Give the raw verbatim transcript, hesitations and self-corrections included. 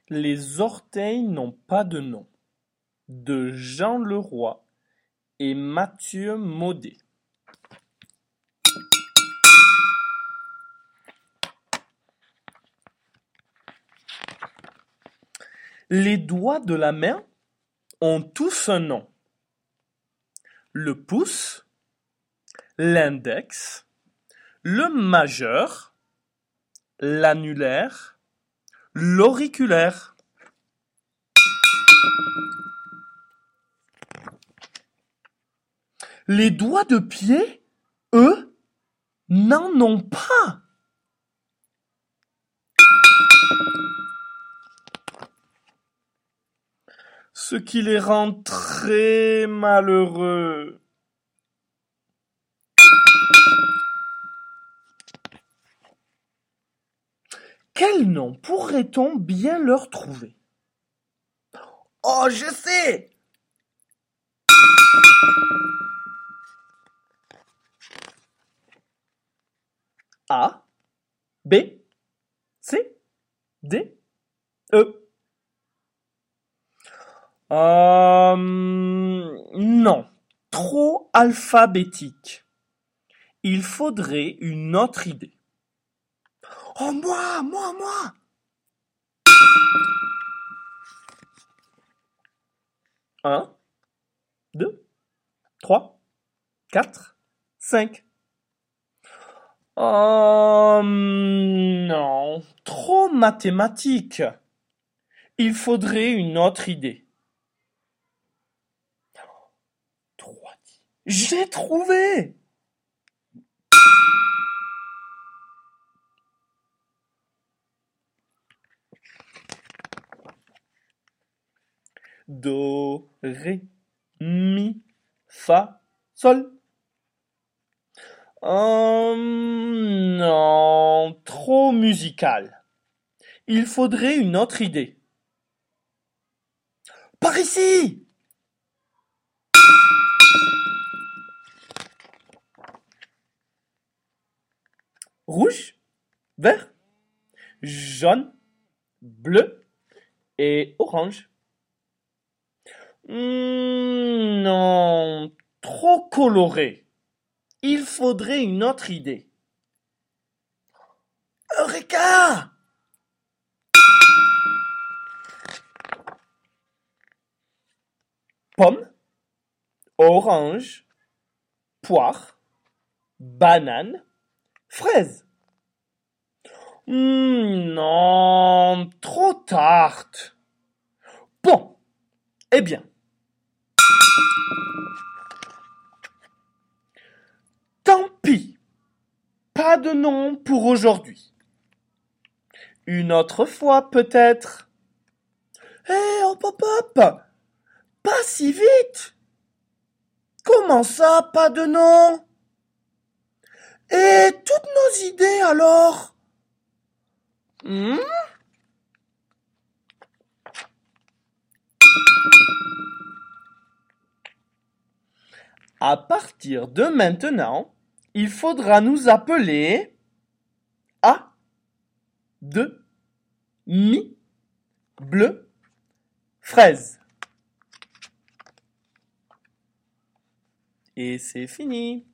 Les orteils n'ont pas de nom, de Jean Leroy et Mathieu Maudet. Les doigts de la main ont tous un nom. Le pouce, l'index, le majeur, l'annulaire, l'auriculaire. Les doigts de pied, eux, n'en ont pas. Ce qui les rend très malheureux. Quel nom pourrait-on bien leur trouver? Oh, je sais! A, B, C, D, E. Euh, non, trop alphabétique. Il faudrait une autre idée. Oh, moi, moi, moi! Un, deux, trois, quatre, cinq. Oh, non, trop mathématique. Il faudrait une autre idée. Trois. J'ai trouvé! Do, ré, mi, fa, sol. Hum, non, trop musical. Il faudrait une autre idée. Par ici! Rouge, vert, jaune, bleu et orange. Hum, non, trop coloré. Il faudrait une autre idée. Eureka! Pomme, orange, poire, banane, fraise. Hum, non, trop tarte. Bon, eh bien. Tant pis. Pas de nom pour aujourd'hui. Une autre fois peut-être. Hé, hey, hop hop hop! Pas si vite! Comment ça, pas de nom? Et toutes nos idées alors? Hmm? À partir de maintenant, il faudra nous appeler A, de, mi, bleu, fraise. Et c'est fini.